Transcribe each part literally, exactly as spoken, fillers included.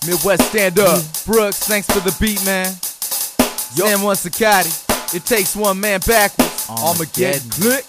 Midwest stand up. Brooks, thanks for the beat, man. San Juan Sakati. It takes one man backwards. Armageddon. Look.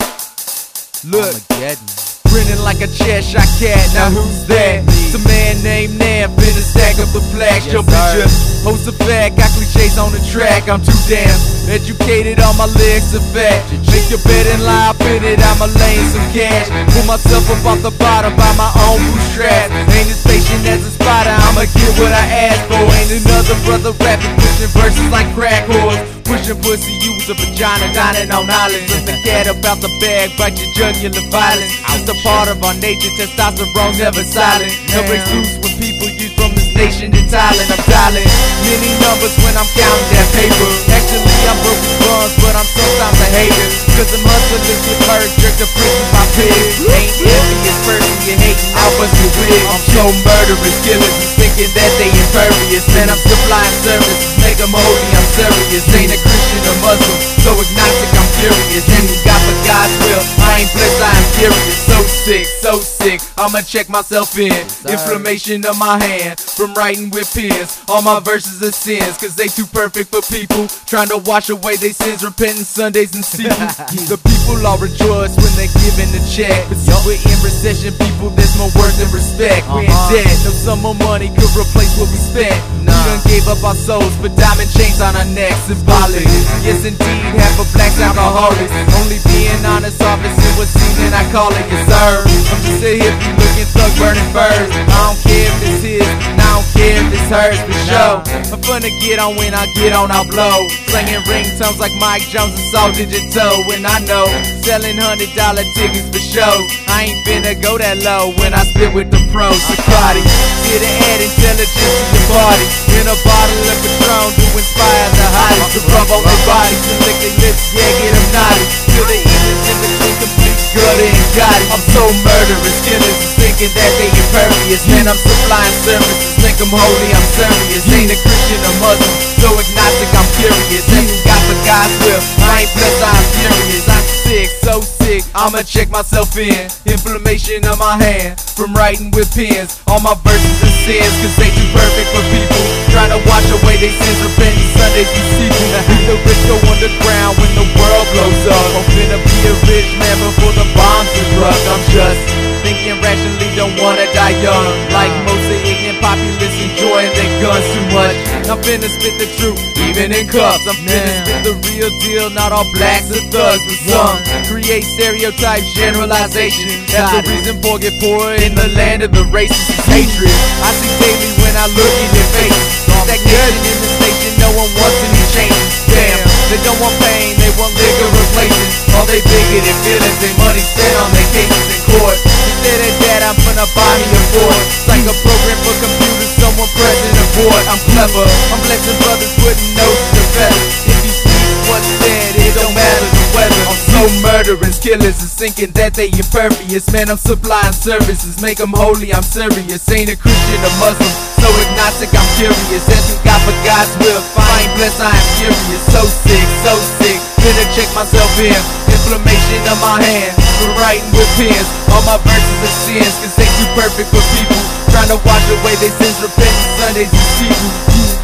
Look. Armageddon. Grinning like a Cheshire cat. Now who's that? It's a man named Nam. Finna stack up the flags. Yes, your picture. Host a fact. Got cliches on the track. I'm too damn educated. All my legs are fat. Make your bed and lie up in it. I'ma lay in some cash. Pull myself up off the bottom by my own bootstraps. Ain't as patient as a spider. I'ma get what I asked for. Ain't another brother rapping, pushing verses like crack whores. Pushing pussy, use a vagina, dining on islands. Let the cat about the bag, bite your jugular violence. Just a part of our nature, testosterone never silent. No excuse when people use from this nation to Thailand. I'm dialing many numbers when I'm counting that paper. Actually, I'm broke with buns, but I'm sometimes a hater. Cause I'm hustling with birds, jerk the prison by pigs. Ain't envious person, you hating, I'll bust your wig. I'm so murderous, killers is thinking that they impervious. Man, I'm supplying service, make them holy, I'm serious. Ain't a Christian or Muslim, so agnostic, I'm curious. And who got for God's will, I ain't blessed, I am curious. So sick, so sick, I'ma check myself in. Inflammation of my hand, from writing with pens. All my verses are sins, cause they too perfect for people trying to wash away their sins, repenting Sundays and sequels. The people all rejoice when they giving the check. But see, we're in recession, people, there's more worth than respect. We're in debt, no sum of money could replace what we spent. We done gave up our souls for diamond chains on our necks, symbolic. Yes indeed, half of blacks alcoholics. Only being honest, officer was seen and I call it yes sir. I'm just a hippie looking thug burning birds. I don't care if it's his, and I don't care if it's hers for sure. I'm fun to get on when I get on, I'll blow. Slinging ringtones like Mike Jones and Soul Digito. When I know, selling hundred dollar tickets for shows. I ain't finna go that low when I spit with the pros. Sakati, here to add intelligence to your body. In a bottle of Patron to inspire the hottest. To rub on their bodies and lick their lips, yeah, get them naughty. Till the evening's in between complete gutter and got it. I'm so murderous, killers is thinking that they impervious. Man, I'm supplying services, make them holy, I'm serious. Ain't a Christian or Muslim, so agnostic, I'm curious. And who got for God's will, I ain't blessed, I'm furious. I'm sick, so sick, I'ma check myself in. Inflammation on my hand, from writing with pens. All my verses are sins, cause they too perfect for people trying to wash away their sins, repenting Sundays and sequels. The rich go underground when the world blows up. I'm finna be a rich man before the bombs erupt. I'm just thinking rationally, don't wanna die young. Like most of the ignorant populace enjoying their guns too much. I'm finna spit the truth, even in cuffs. I'm finna spit the real deal, not all blacks are thugs. But some create stereotypes, generalization. That's the reason poor get poor in the land of the racist hatred. I see daily when I look in your face. Stagnation in this nation, no one wants any changes. Damn, they don't want pain, they want liquor replacement. All they bigoted feelings, they money spent on their cases in court. Instead of that, I'm finna buy me a Ford. It's like a program for computers, someone present aboard. I'm clever, I'm blessing brothers putting notes to feathers. If you see what's said, it don't matter the weather. I'm so murderous, killers is thinking that they impervious. Man, I'm supplying services, make them holy, I'm serious. Ain't a Christian or Muslim, so agnostic, I'm curious. As who got for God's will, if I ain't blessed, I am furious. So sick, so sick, finna check myself in. Inflammation on my hand, for writing with pens. All my verses are sins, cause they too perfect for people trying to wash away their sins, repenting Sundays and sequels.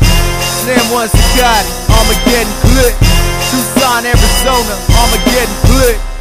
San Juan Sakati, Armageddon Click. Tucson, Arizona, Armageddon Click.